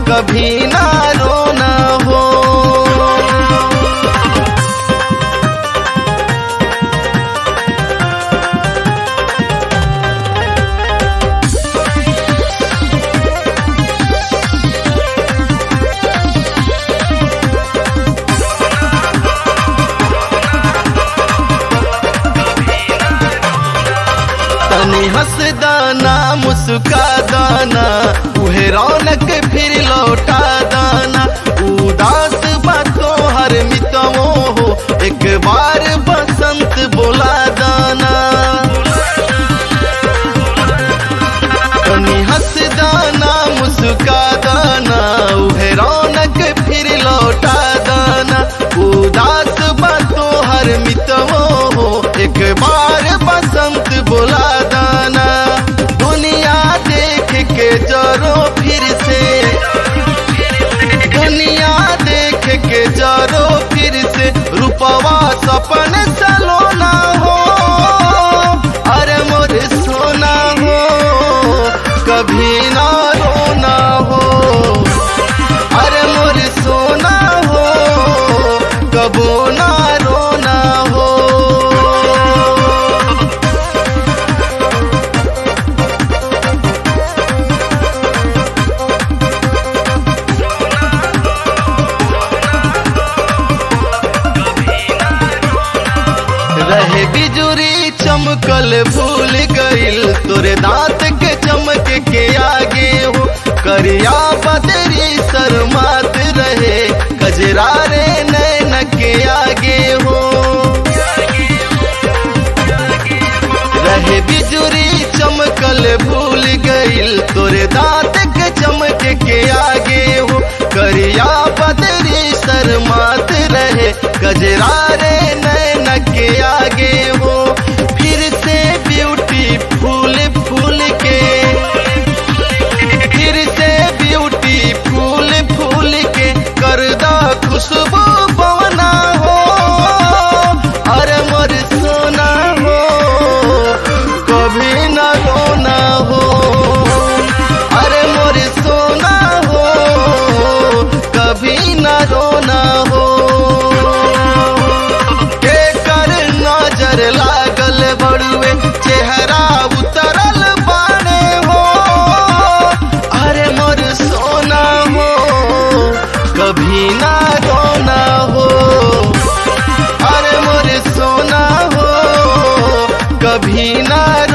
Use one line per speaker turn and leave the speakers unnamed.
कभी ना रोना हो। तनी हंस दाना मुस्का दाना उहे रौनक फिर लौटा दाना। उदास बातों हर मितवो हो एक बार बसंत बोला दाना। तनी हंस दाना मुस्का दाना उहे रौनक फिर लौटा दाना। उदास बातों हर मितवो हो एक बार बसंत बोला दाना। दुनिया देख के जरो फिर से, दुनिया देख के जरो फिर से रूपवा सपन सलोना हो। अरे मोरे सोना हो कभी ना रोना हो। अरे मोरे सोना हो कबो ना रोना हो। रहे बिजुरी चमकल भूल गइल तोरे दांत के चमक के आगे हो। करिया बदरी शर्मात रहे कजरा रे नैन के आगे हो। रहे बिजुरी चमकल भूल गइल तोरे दांत के चमक के आगे हो। करिया बदरी शर्मात रहे कजरा रे नैन के आगे हो। फिर से ब्यूटी फूल फूल के, फिर से ब्यूटी फूल फूल के करदा खुशबू बवना हो। अरे मोर सोना हो कभी ना रोना हो। अरे मोर सोना हो कभी ना रोना हो। नजर लागल बड़ुए चेहरा उतरल बाने हो। अरे मोर सोना हो कभी ना रोना हो। अरे मोर सोना हो कभी ना